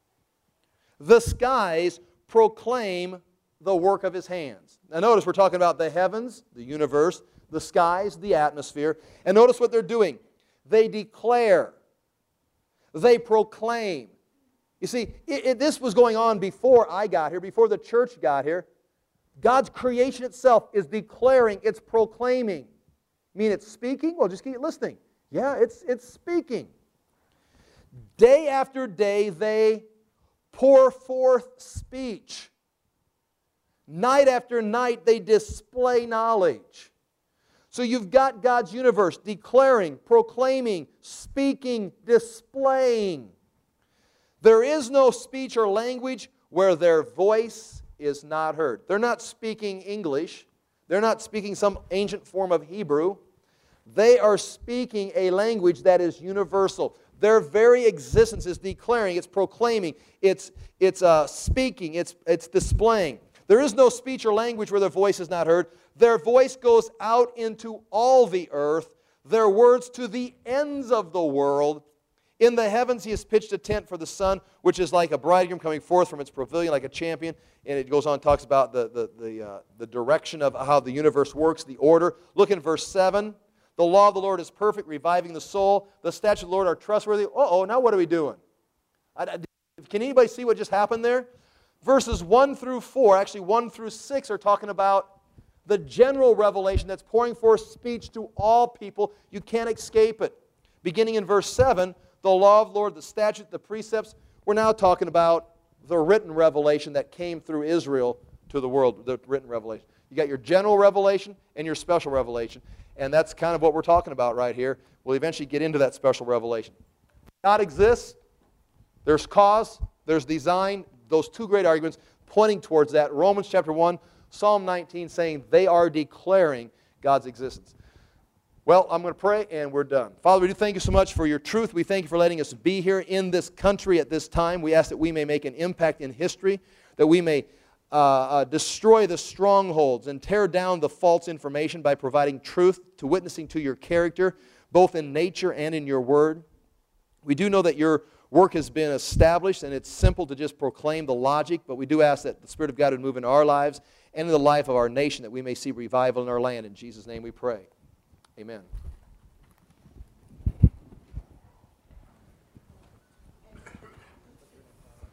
The skies proclaim the work of His hands. Now notice we're talking about the heavens, the universe, the skies, the atmosphere. And notice what they're doing. They declare. They proclaim. You see, this was going on before I got here, before the church got here. God's creation itself is declaring, it's proclaiming. You mean it's speaking? Well, just keep listening. Yeah, it's speaking. Day after day, they pour forth speech. Night after night, they display knowledge. So you've got God's universe declaring, proclaiming, speaking, displaying. There is no speech or language where their voice is not heard. They're not speaking English. They're not speaking some ancient form of Hebrew. They are speaking a language that is universal. Their very existence is declaring, it's proclaiming, it's speaking, it's displaying. There is no speech or language where their voice is not heard. Their voice goes out into all the earth, their words to the ends of the world. In the heavens He has pitched a tent for the sun, which is like a bridegroom coming forth from its pavilion like a champion. And it goes on and talks about the direction of how the universe works, the order. Look in verse 7. The law of the Lord is perfect, reviving the soul. The statutes of the Lord are trustworthy. Uh-oh, now what are we doing? Can anybody see what just happened there? Verses 1 through 4, actually 1 through 6, are talking about the general revelation that's pouring forth speech to all people. You can't escape it. Beginning in verse 7, the law of the Lord, the statute, the precepts. We're now talking about the written revelation that came through Israel to the world, the written revelation. You got your general revelation and your special revelation. And that's kind of what we're talking about right here. We'll eventually get into that special revelation. God exists. There's cause. There's design. Those two great arguments pointing towards that. Romans chapter 1, Psalm 19 saying they are declaring God's existence. Well, I'm going to pray and we're done. Father, we do thank You so much for Your truth. We thank You for letting us be here in this country at this time. We ask that we may make an impact in history, that we may destroy the strongholds and tear down the false information by providing truth to witnessing to Your character, both in nature and in Your word. We do know that Your work has been established, and it's simple to just proclaim the logic, but we do ask that the Spirit of God would move into our lives and in the life of our nation, that we may see revival in our land. In Jesus' name we pray. Amen.